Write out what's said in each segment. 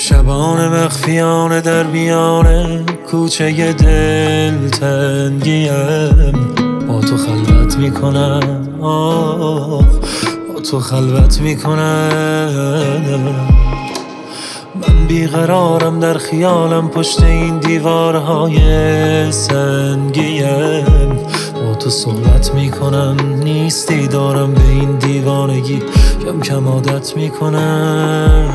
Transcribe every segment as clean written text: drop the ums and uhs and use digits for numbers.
شبان مخفیانه در میان کوچه دلتنگیم با تو خلوت میکنم، با تو خلوت میکنم. من بیقرارم در خیالم پشت این دیوارهای سنگیم با تو صحبت میکنم. نیستی دارم به این دیوانگی کم کم عادت میکنم.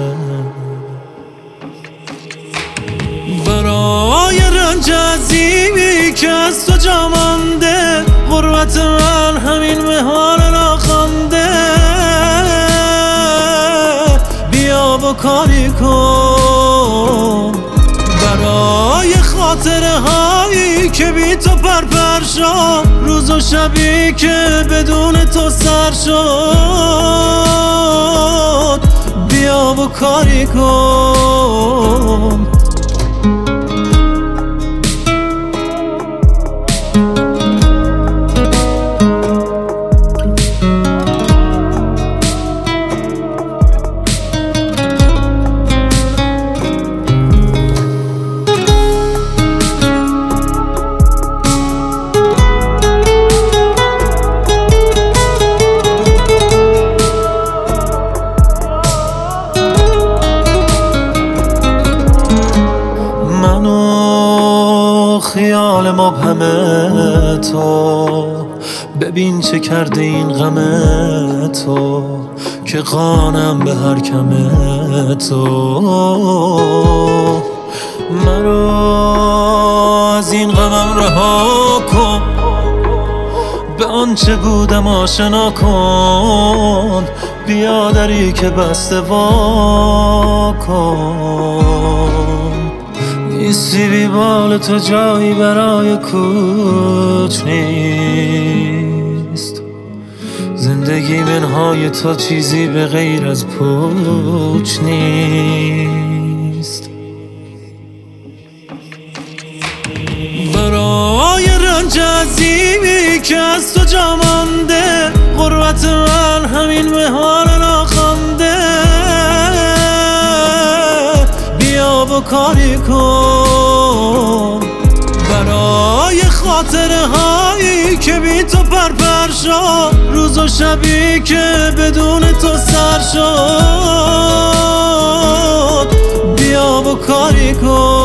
برای رنج عظیمی که از تو جا مانده، غربت من همین مهار ناخوانده. بیا و کاری کن برای خاطره هایی که بی تو پرپر شد، روز و شبی که بدون تو سر شد. بیا و کاری کن. خیال مبهم تو ببین چه کرده این غم تو که قانم به هر کم تو. منو از این غمم رها کن، به آنچه بودم آشنا کن. بیا دری که بسته وا کن. نیستی بی بال تو جایی برای کوچ نیست. زندگی منهای تو چیزی به غیر از پوچ نیست. برای رنج عظیمی که از تو جا مانده، غربت من همین مهار ناخوانده. بیا و کاری کن برای خاطره هایی که بی تو پرپر شد، روز و شبی که بدون تو سر شد. بیا و کاری کن.